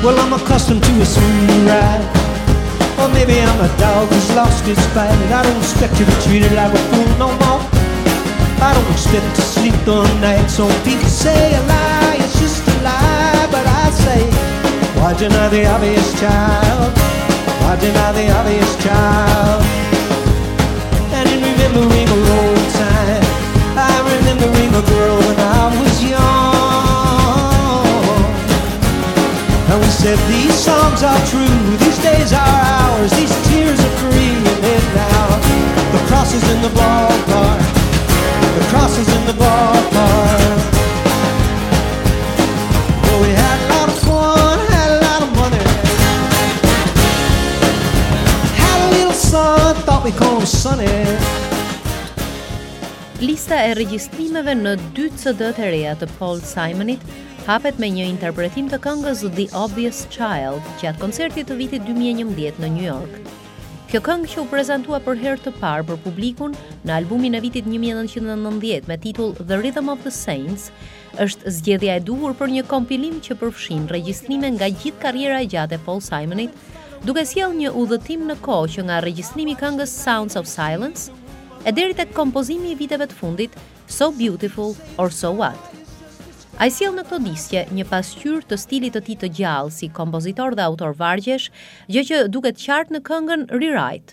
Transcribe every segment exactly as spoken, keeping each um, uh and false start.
Well, I'm accustomed to a smooth ride. Or maybe I'm a dog who's lost its bite. I don't expect to be treated like a fool no more. I don't expect to sleep the night. Some people say a lie, it's just a lie. But I say, why deny the obvious, child? Why deny the obvious, child? And in remembering a old time, I'm remembering a girl when I was young. And we said these songs are true, these days are ours, these tears are free. And now the cross is in the ballpark, the cross is in the ballpark. Well, we had a lot of fun, had a lot of money, had a little son, thought we called him Sonny. Lista e regjistrimeve në dy C D të reja të Paul Simonit hapet me një interpretim të këngës The Obvious Child gjatë koncertit të vitit dy mijë e njëmbëdhjetë në New York. Kjo këngë që u prezantua për herë të parë për publikun në albumin e vitit një mijë e nëntëqind e nëntëdhjetë me titull The Rhythm of the Saints, është zgjedhja e duhur për një kompilim që përfshin regjistrime nga gjithë karriera e gjatë e Paul Simonit, duke sjellë një udhëtim në kohë që nga regjistrimi i këngës Sounds of Silence e deri tek kompozimi i viteve të fundit So Beautiful or So What. Ai sjell në këto diskje një pasqyrë të stilit të tij të gjallë si kompozitor dhe autor vargjesh, gjë që duket qartë në këngën Rewrite.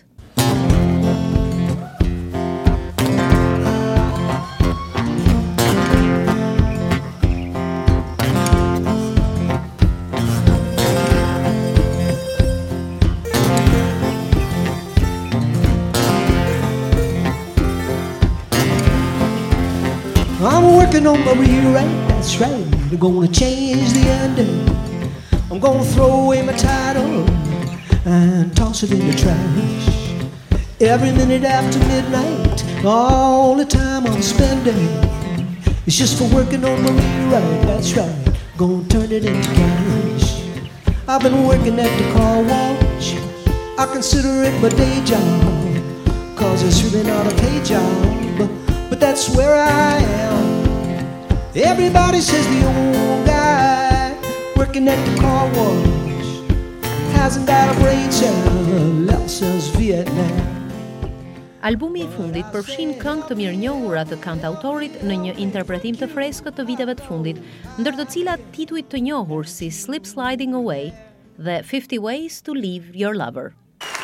I'm working on my rewrite, that's right. I'm gonna change the ending. I'm gonna throw away my title and toss it in the trash. Every minute after midnight, all the time I'm spending, it's just for working on my rewrite, that's right. Gonna turn it into cash. I've been working at the car wash. I consider it my day job, cause it's really not a pay job, but that's where I am. Everybody says the old guy working at the car wash hasn't got a brain cell, else says Vietnam. Albumi i fundit përfshin këngë të mirënjohura të kantautorit në një interpretim të freskët të viteve të fundit, ndër të cilat titujt të njohur si Slip Sliding Away dhe fifty Ways to Leave Your Lover.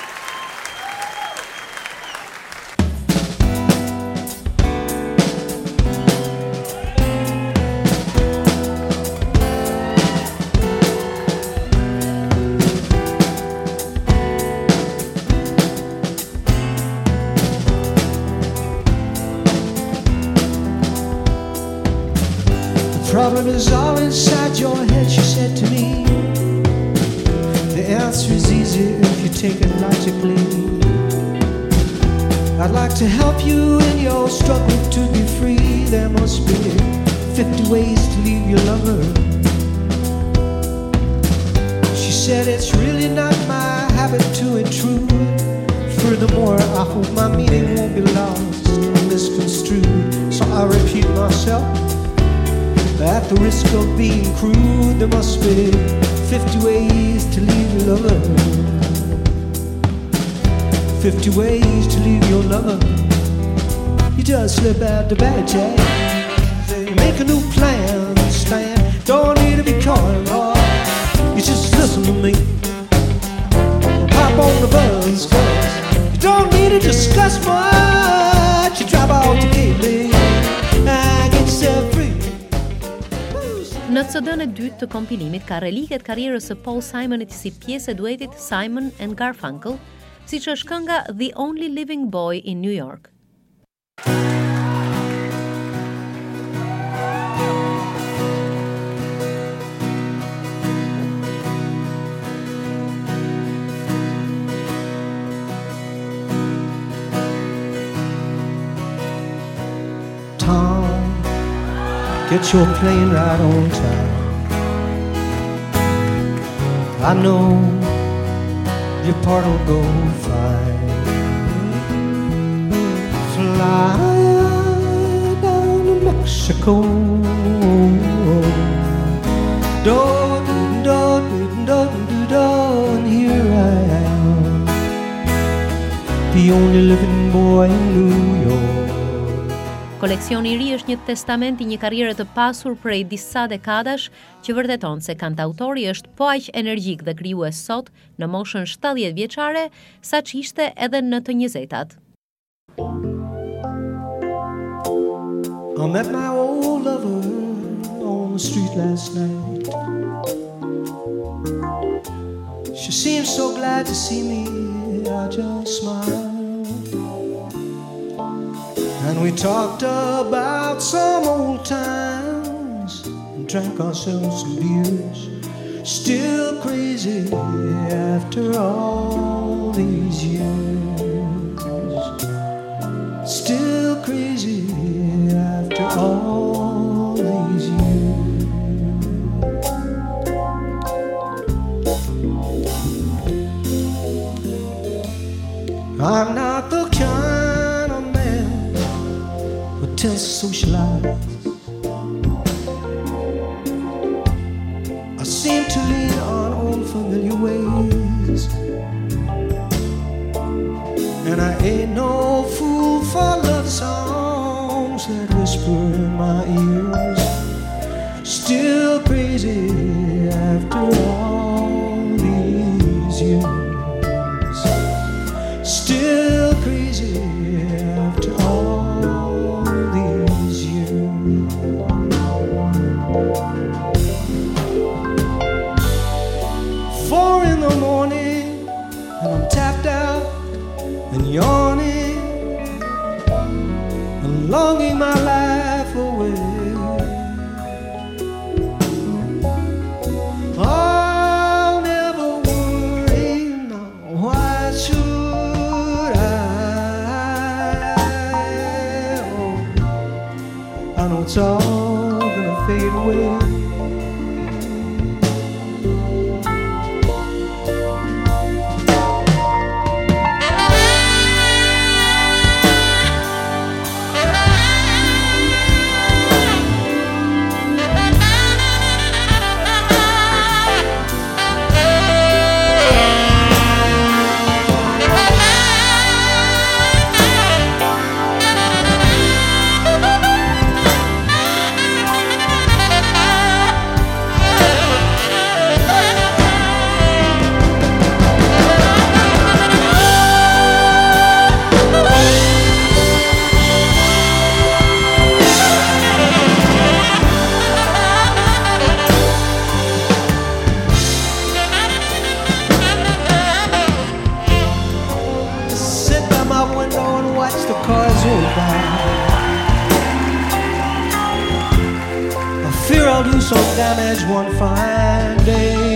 The problem is all inside your head, she said to me. The answer is easy if you take it logically. I'd like to help you in your struggle to be free. There must be fifty ways to leave your lover. She said it's really not my habit to intrude. Furthermore, I hope my meaning won't be lost or misconstrued. So I repeat myself. At the risk of being crude, there must be fifty ways to leave your lover. Fifty ways to leave your lover. You just slip out the bad jack. Say, make a new plan, stand. Don't need to be coy, boy. You just listen to me. Pop on the buzz, cause you don't need to discuss much. You drop out to keep me and get yourself free. Në C D-n e dytë të kompilimit ka reliket karrierës së Paul Simonit si pjesë e duetit Simon and Garfunkel, siç është kënga The Only Living Boy in New York. Tom, get your plane right on time. I know your part will go fine. Fly down to Mexico. Do do do do the only living boy in New York. Koleksioni i ri është një testament i një karriere të pasur prej disa dekadash që vërteton se kantautori është po aq energjik dhe krijues sot në moshën shtatëdhjetë vjeçare sa që ishte edhe në të njëzetat. I met my old lover on the street last night. She seemed so glad to see me, I just smiled. And we talked about some old times and drank ourselves some beers. Still crazy after all these years. Still crazy after all these years. I'm not the kind of man who tends to socialize. I seem to lean on old familiar ways, and I ain't no fool for love songs that whisper in my ears. Still crazy after all these years. Still crazy after all these years. Four in the morning and I'm tapped out and yawning and longing my life away. I'll never worry now. Why should I? Oh, I know it's all gonna fade away. I fear I'll do some damage one fine day.